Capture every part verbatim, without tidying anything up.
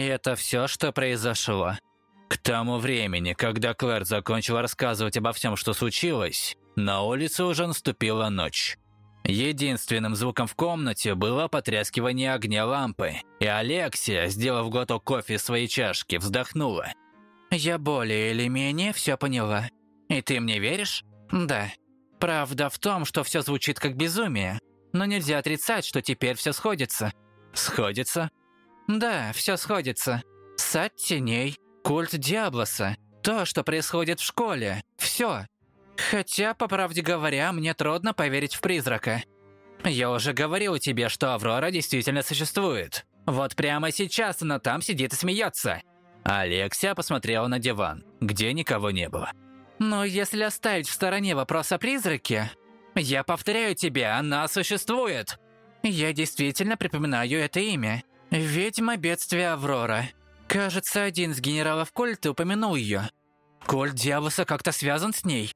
это все, что произошло. К тому времени, когда Клэр закончила рассказывать обо всем, что случилось, на улице уже наступила ночь. Единственным звуком в комнате было потрескивание огня лампы, и Алексия, сделав глоток кофе из своей чашки, вздохнула. «Я более или менее все поняла. И ты мне веришь? Да. Правда в том, что все звучит как безумие, но нельзя отрицать, что теперь все сходится». «Сходится?» «Да, все сходится. Сад теней, культ Диаблоса, то, что происходит в школе, все. Хотя, по правде говоря, мне трудно поверить в призрака. Я уже говорил тебе, что Аврора действительно существует. Вот прямо сейчас она там сидит и смеется». Алексия посмотрела на диван, где никого не было. «Но если оставить в стороне вопрос о призраке, я повторяю тебе, она существует. Я действительно припоминаю это имя. Ведьма бедствия Аврора. Кажется, один из генералов культа упомянул ее. Культ Диаблоса как-то связан с ней?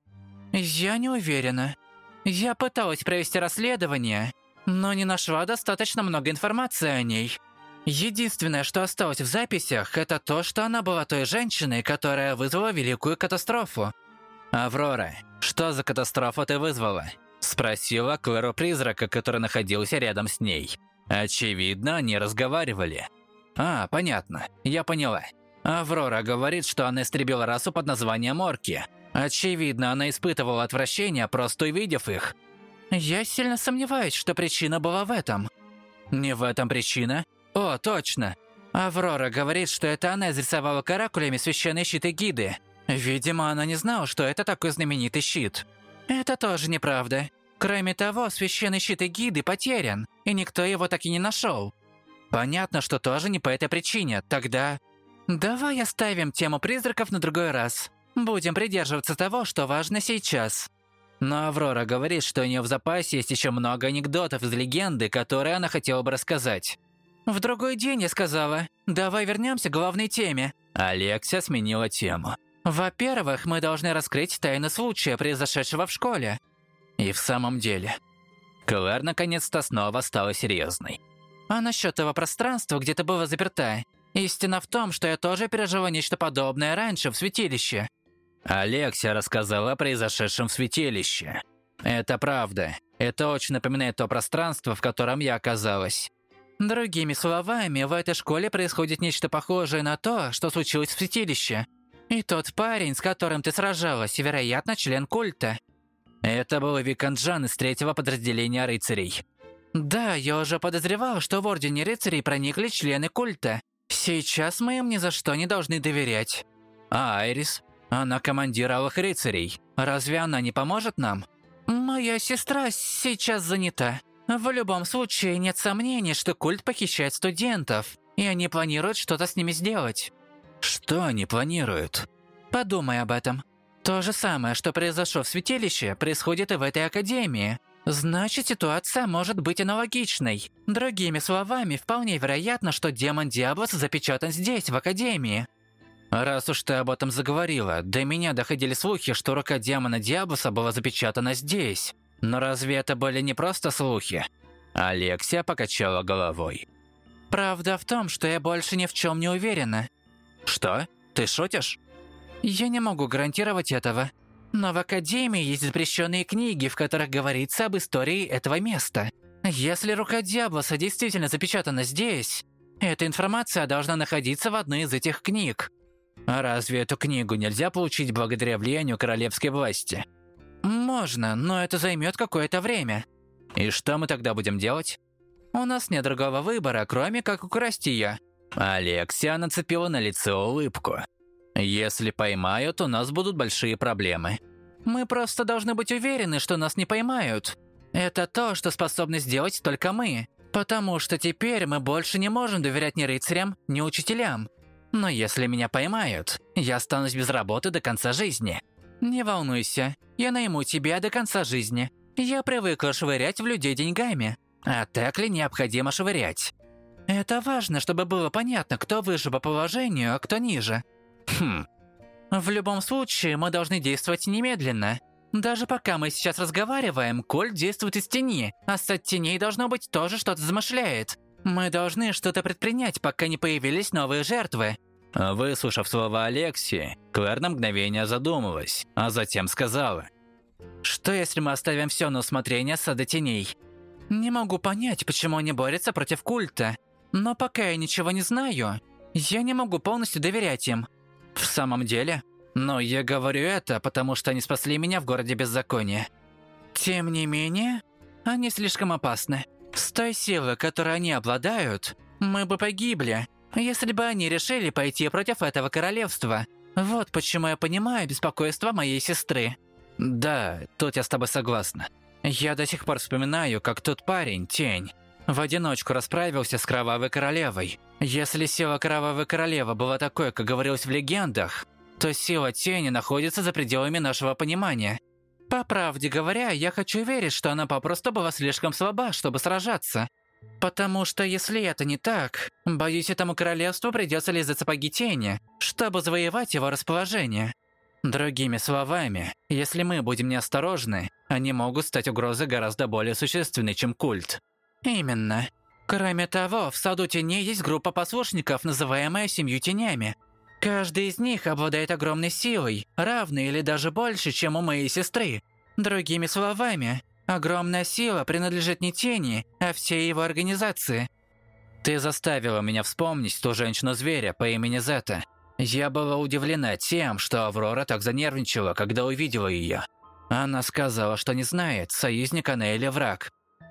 Я не уверена. Я пыталась провести расследование, но не нашла достаточно много информации о ней. Единственное, что осталось в записях, это то, что она была той женщиной, которая вызвала великую катастрофу. «Аврора, что за катастрофу ты вызвала?» Спросила Клэру призрака, который находился рядом с ней. Очевидно, они разговаривали. «А, понятно, я поняла. Аврора говорит, что она истребила расу под названием орки. Очевидно, она испытывала отвращение, просто увидев их. Я сильно сомневаюсь, что причина была в этом». «Не в этом причина? О, точно. Аврора говорит, что это она изрисовала каракулями священный щит Эгиды. Видимо, она не знала, что это такой знаменитый щит». «Это тоже неправда. Кроме того, священный щит Эгиды потерян, и никто его так и не нашел». «Понятно, что тоже не по этой причине. Тогда...» «Давай оставим тему призраков на другой раз. Будем придерживаться того, что важно сейчас». Но Аврора говорит, что у нее в запасе есть еще много анекдотов из легенды, которые она хотела бы рассказать. «В другой день я сказала. Давай вернемся к главной теме». Алексия сменила тему. «Во-первых, мы должны раскрыть тайну случая, произошедшего в школе». И в самом деле, Клэр наконец-то снова стала серьезной. «А насчет того пространства, где ты была заперта? Истина в том, что я тоже пережила нечто подобное раньше в святилище». Алексия рассказала о произошедшем в святилище. «Это правда. Это очень напоминает то пространство, в котором я оказалась». Другими словами, в этой школе происходит нечто похожее на то, что случилось в святилище. И тот парень, с которым ты сражалась, вероятно, член культа. Это был Виканджан из третьего подразделения рыцарей. Да, я уже подозревал, что в Ордене рыцарей проникли члены культа. Сейчас мы им ни за что не должны доверять. А Айрис? Она командир Алых рыцарей. Разве она не поможет нам? Моя сестра сейчас занята. В любом случае, нет сомнений, что культ похищает студентов, и они планируют что-то с ними сделать. Что они планируют? Подумай об этом. То же самое, что произошло в святилище, происходит и в этой академии. Значит, ситуация может быть аналогичной. Другими словами, вполне вероятно, что демон Диаблос запечатан здесь, в академии. Раз уж ты об этом заговорила, до меня доходили слухи, что рука демона Диаблоса была запечатана здесь. Но разве это были не просто слухи? Алексия покачала головой. Правда в том, что я больше ни в чем не уверена. Что? Ты шутишь? Я не могу гарантировать этого. Но в Академии есть запрещенные книги, в которых говорится об истории этого места. Если рука Диаблоса действительно запечатана здесь, эта информация должна находиться в одной из этих книг. А разве эту книгу нельзя получить благодаря влиянию королевской власти? Можно, но это займет какое-то время. И что мы тогда будем делать? У нас нет другого выбора, кроме как украсть ее. Алексия нацепила на лицо улыбку. Если поймают, у нас будут большие проблемы. Мы просто должны быть уверены, что нас не поймают. Это то, что способны сделать только мы. Потому что теперь мы больше не можем доверять ни рыцарям, ни учителям. Но если меня поймают, я останусь без работы до конца жизни. Не волнуйся, я найму тебя до конца жизни. Я привыкла швырять в людей деньгами. А так ли необходимо швырять? Это важно, чтобы было понятно, кто выше по положению, а кто ниже. Хм. В любом случае, мы должны действовать немедленно. Даже пока мы сейчас разговариваем, культ действует из тени, а сад теней должно быть тоже что-то замышляет. Мы должны что-то предпринять, пока не появились новые жертвы». Выслушав слова Алексии, Клэр на мгновение задумалась, а затем сказала: «Что если мы оставим все на усмотрение Сада Теней? Не могу понять, почему они борются против культа, но пока я ничего не знаю, я не могу полностью доверять им». «В самом деле? Но я говорю это, потому что они спасли меня в городе беззакония. Тем не менее, они слишком опасны. С той силой, которой они обладают, мы бы погибли, если бы они решили пойти против этого королевства. Вот почему я понимаю беспокойство моей сестры». «Да, тут я с тобой согласна. Я до сих пор вспоминаю, как тот парень, Тень, в одиночку расправился с Кровавой Королевой. Если сила Кровавой Королевы была такой, как говорилось в легендах, то сила Тени находится за пределами нашего понимания. По правде говоря, я хочу верить, что она попросту была слишком слаба, чтобы сражаться. Потому что если это не так, боюсь, этому королевству придется лезть за сапоги Тени, чтобы завоевать его расположение. Другими словами, если мы будем неосторожны, они могут стать угрозой гораздо более существенной, чем культ». «Именно. Кроме того, в Саду Теней есть группа послушников, называемая Семью Тенями. Каждый из них обладает огромной силой, равной или даже больше, чем у моей сестры. Другими словами, огромная сила принадлежит не Тени, а всей его организации». «Ты заставила меня вспомнить ту женщину-зверя по имени Зета. Я была удивлена тем, что Аврора так занервничала, когда увидела ее. Она сказала, что не знает, союзник она или враг.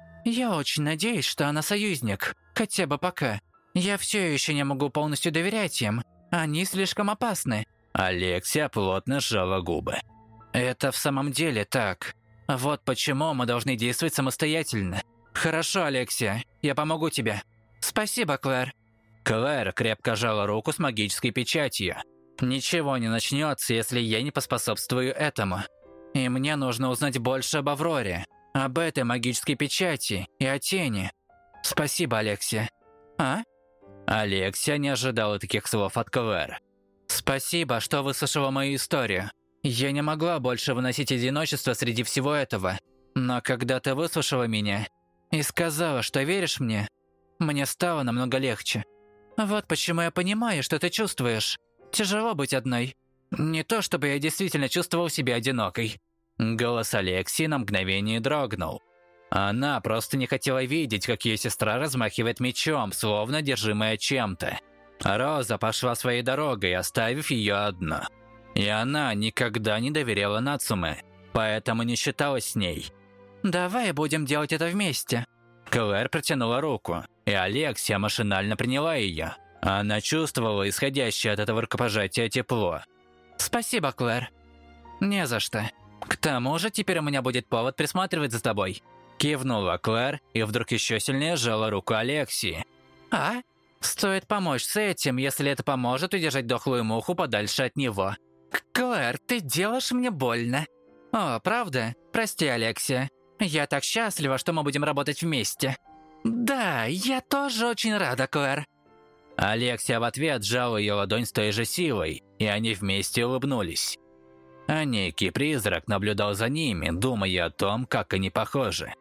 Я очень надеюсь, что она союзник, хотя бы пока. Я все еще не могу полностью доверять им. Они слишком опасны». Алексия плотно сжала губы. «Это в самом деле так. Вот почему мы должны действовать самостоятельно. Хорошо, Алексия, я помогу тебе». «Спасибо, Клэр». Клэр крепко жала руку с магической печатью. «Ничего не начнется, если я не поспособствую этому. И мне нужно узнать больше об Авроре, об этой магической печати и о Тени. Спасибо, Алексия». «А?» Алексия не ожидала таких слов от Клэр. «Спасибо, что выслушала мою историю. Я не могла больше выносить одиночество среди всего этого. Но когда ты выслушала меня и сказала, что веришь мне, мне стало намного легче. Вот почему я понимаю, что ты чувствуешь. Тяжело быть одной. Не то, чтобы я действительно чувствовал себя одинокой». Голос Алексии на мгновение дрогнул. Она просто не хотела видеть, как ее сестра размахивает мечом, словно одержимая чем-то. Роза пошла своей дорогой, оставив ее одну. И она никогда не доверяла Нацуме, поэтому не считалась с ней. «Давай будем делать это вместе». Клэр протянула руку, и Алексия машинально приняла ее. Она чувствовала исходящее от этого рукопожатия тепло. «Спасибо, Клэр». «Не за что. К тому же теперь у меня будет повод присматривать за тобой». Кивнула Клэр и вдруг еще сильнее сжала руку Алексии. «А? Стоит помочь с этим, если это поможет удержать дохлую муху подальше от него». «Клэр, ты делаешь мне больно». «О, правда? Прости, Алексия. Я так счастлива, что мы будем работать вместе». «Да, я тоже очень рада, Клэр». Алексия в ответ сжала ее ладонь с той же силой, и они вместе улыбнулись. А некий призрак наблюдал за ними, думая о том, как они похожи.